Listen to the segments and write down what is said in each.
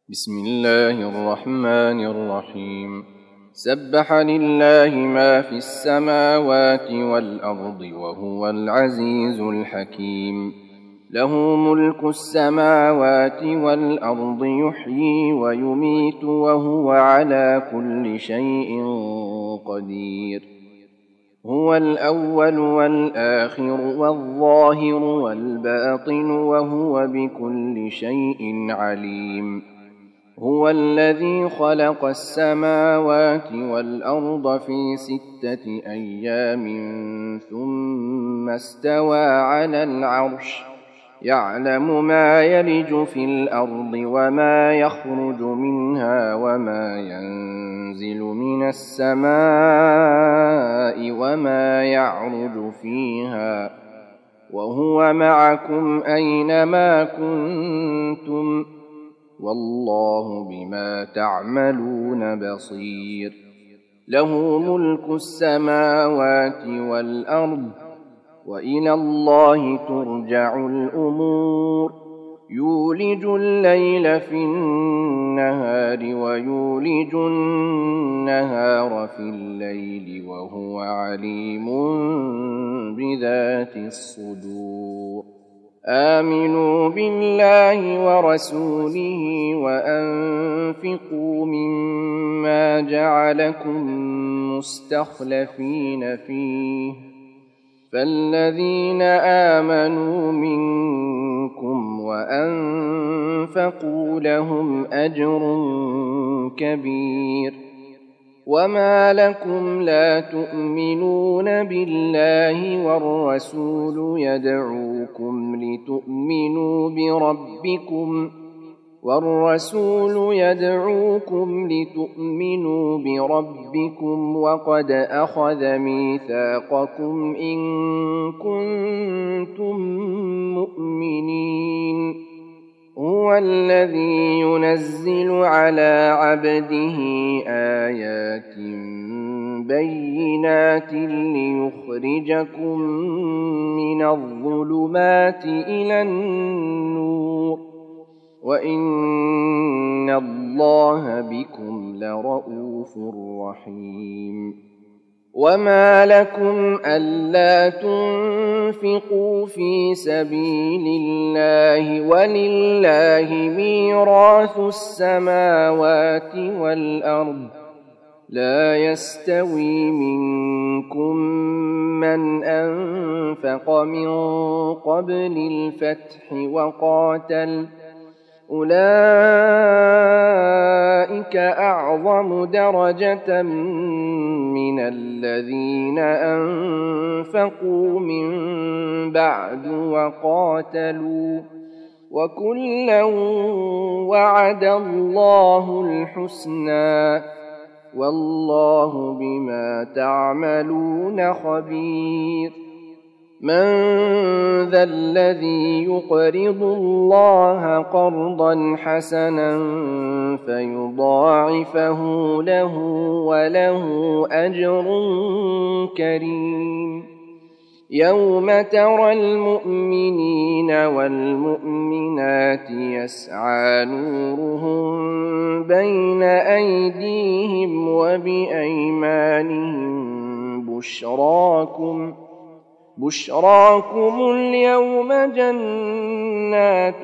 بسم الله الرحمن الرحيم. سبح لله ما في السماوات والأرض وهو العزيز الحكيم. له ملك السماوات والأرض، يحيي ويميت وهو على كل شيء قدير. هو الأول والآخر والظاهر والباطن، وهو بكل شيء عليم. هو الذي خلق السماوات والأرض في 6 أيام ثم استوى على العرش، يعلم ما يلج في الأرض وما يخرج منها وما ينزل من السماء وما يعرج فيها، وهو معكم أينما كنتم، والله بما تعملون بصير. له ملك السماوات والأرض، وإلى الله ترجع الأمور. يولج الليل في النهار ويولج النهار في الليل، وهو عليم بذات الصدور. آمنوا بالله ورسوله وأنفقوا مما جعلكم مستخلفين فيه، فالذين آمنوا منكم وأنفقوا لهم أجر كبير. وما لكم لا تؤمنون بالله والرسول يدعوكم لتؤمنوا بربكم وقد أخذ ميثاقكم إن كنتم مؤمنين. هو الذي ينزل على عبده آيات بينات ليخرجكم من الظلمات إلى النور، وإن الله بكم لرءوف رحيم. وما لكم ألا تنفقوا في سبيل الله ولله ميراث السماوات والأرض، لا يستوي منكم من أنفق من قبل الفتح وقاتل، أولئك أعظم درجة من الذين أنفقوا من بعد وقاتلوا، وكلا وعد الله الحسنى، والله بما تعملون خبير. من ذا الذي يقرض الله قرضا حسنا فيضاعفه له وله أجر كريم؟ يوم ترى المؤمنين والمؤمنات يسعى نورهم بين أيديهم وبأيمانهم، بشراكم اليوم جنات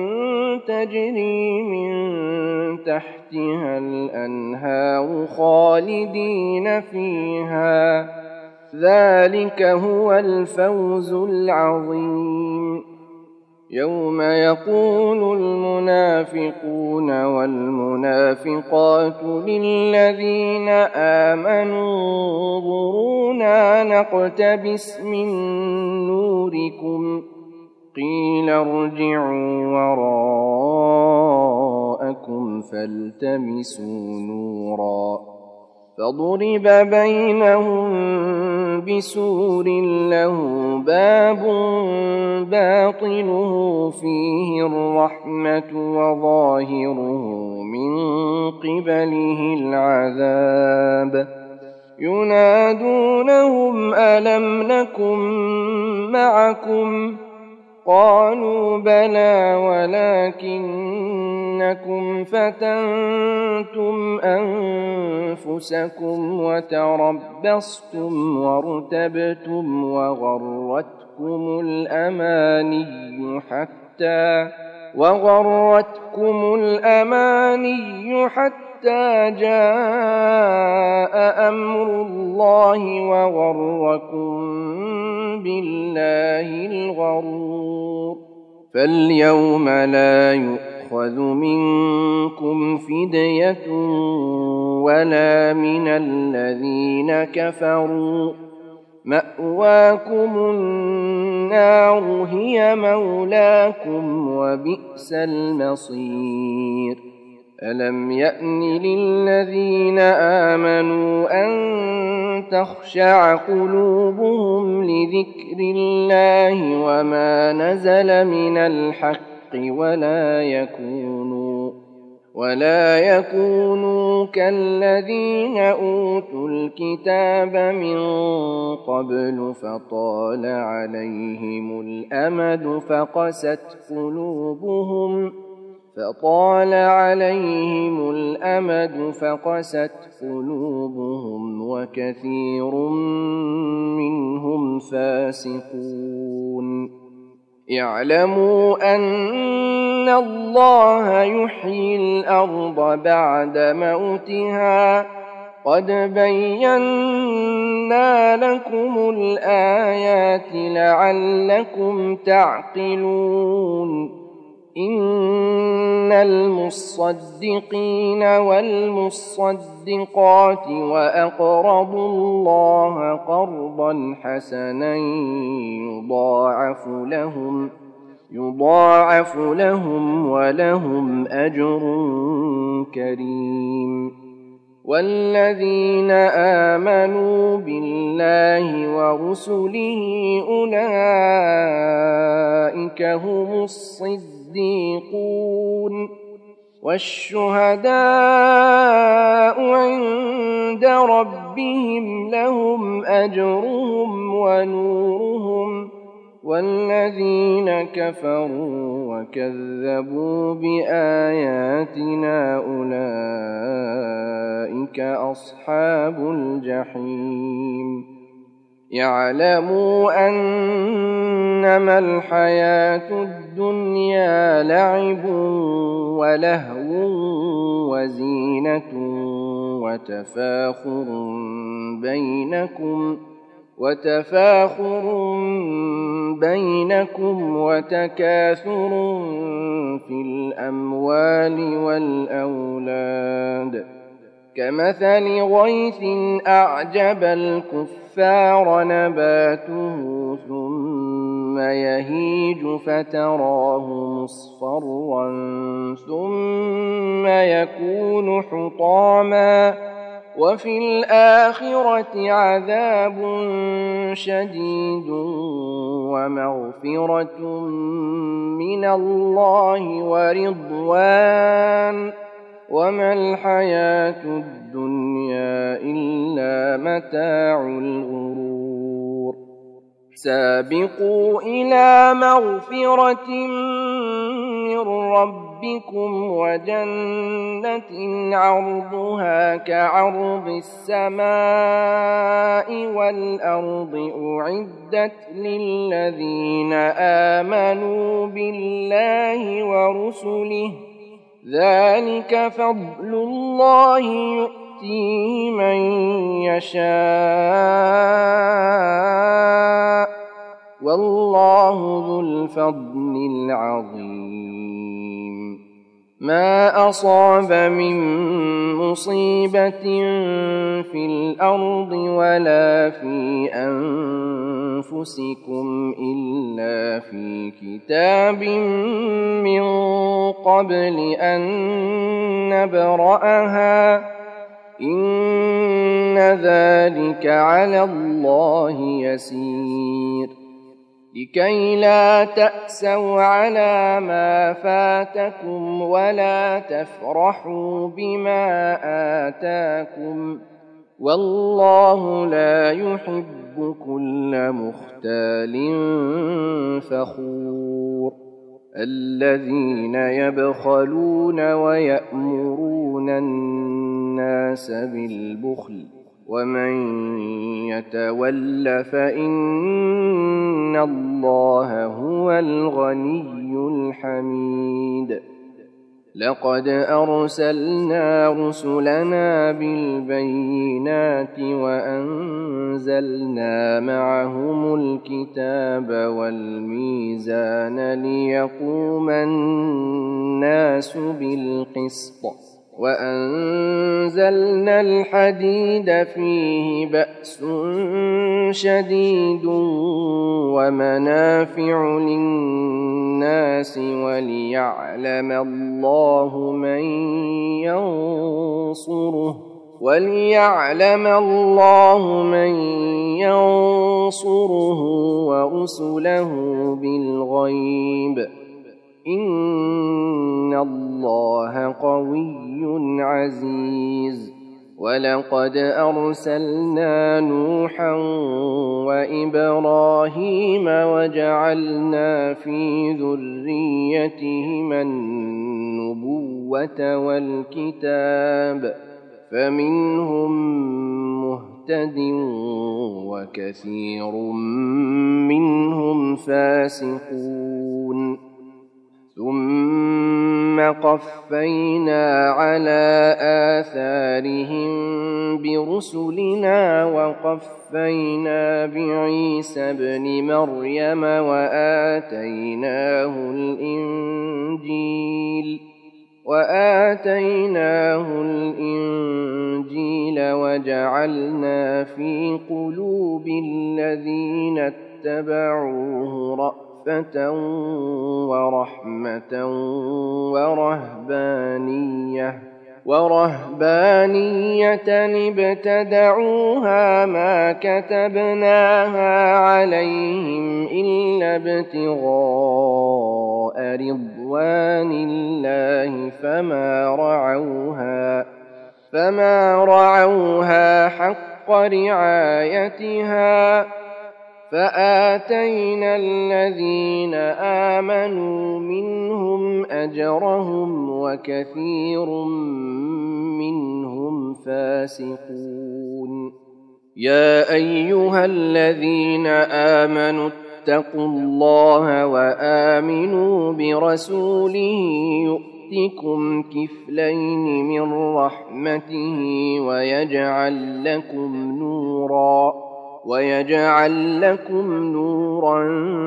تجري من تحتها الأنهار خالدين فيها، ذلك هو الفوز العظيم. يوم يقول المنافقون والمنافقات للذين آمنوا انظرونا نقتبس من نوركم، قيل ارجعوا وراءكم فالتمسوا نورا، فضرب بينهم بسور له باب باطنه فيه الرحمة وظاهره من قبله العذاب. ينادونهم ألم نكن معكم؟ قالوا بلى ولكنكم إنكم فتنتم أنفسكم وتربصتم وارتبتم وغرتكم الأماني حتى جاء أمر الله وغركم بالله الغرور فاليوم لا يؤخذ منكم فدية ولا من الذين كفروا مأواكم النار هي مولاكم وبئس المصير ألم يأن للذين آمنوا أن تخشع قلوبهم لذكر الله وما نزل من الحق ولا يكونوا كالذين أوتوا الكتاب من قبل فطال عليهم الأمد فقست قلوبهم وكثير منهم فاسقون اعلموا أن الله يحيي الأرض بعد موتها قد بينا لكم الآيات لعلكم تعقلون إن المصدقين والمصدقات وأقرضوا الله قرضا حسنا يضاعف لهم ولهم أجر كريم والذين آمنوا بالله ورسله أولئك هم الصديقون والشهداء عند ربهم لهم أجرهم ونورهم والذين كفروا وكذبوا بآياتنا أولئك أصحاب الجحيم يعلموا أنما الحياة الدنيا لعب ولهو وزينة وتفاخر بينكم وتكاثر في الأموال والأولاد كمثل غيث أعجب الكفار نباته ثم يهيج فتراه مصفرا ثم يكون حطاما وفي الآخرة عذاب شديد ومغفرة من الله ورضوان وما الحياة الدنيا إلا متاع الغرور سابقوا إلى مغفرة من ربكم وجنة عرضها كعرض السماء والأرض أعدت للذين آمنوا بالله ورسله ذلك فضل الله يؤتيه من يشاء والله ذو الفضل العظيم ما أصاب من مصيبة في الأرض ولا في أنفسكم إلا في كتاب من قبل أن نبرأها إن ذلك على الله يسير لكي لا تأسوا على ما فاتكم ولا تفرحوا بما آتاكم والله لا يحب كل مختال فخور الذين يبخلون ويأمرون الناس بالبخل ومن يتول فإن الله هو الغني الحميد لقد أرسلنا رسلنا بالبينات وأنزلنا معهم الكتاب والميزان ليقوم الناس بالقسط وأنزلنا الحديد فيه بأس شديد ومنافع للناس وليعلم الله من ينصره ورسله بالغيب إن الله قوي عزيز ولقد أرسلنا نوحا وإبراهيم وجعلنا في ذريتهما النبوة والكتاب فمنهم مهتد وكثير منهم فاسقون ثم قفينا على آثارهم برسلنا وقفينا بعيسى ابن مريم وآتيناه الإنجيل وجعلنا في قلوب الذين اتبعوه رأفة ورحمة ورهبانية ابتدعوها ما كتبناها عليهم إلا ابتغاء رضوان الله فما رعوها حق رعايتها فآتينا الذين آمنوا منهم أجرهم وكثير منهم فاسقون يا أيها الذين آمنوا اتقوا الله وآمنوا برسوله يؤتكم كفلين من رحمته ويجعل لكم نورا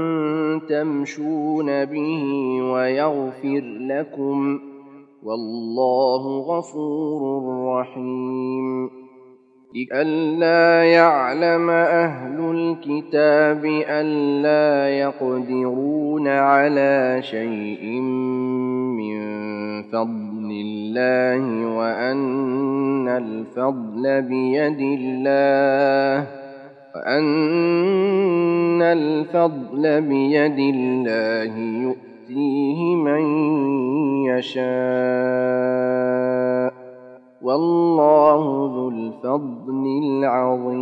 تمشون به ويغفر لكم والله غفور رحيم ألا يعلم أهل الكتاب ألا يقدرون على شيء من فضل الله وأن الفضل بيد الله يؤتيه من يشاء والله ذو الفضل العظيم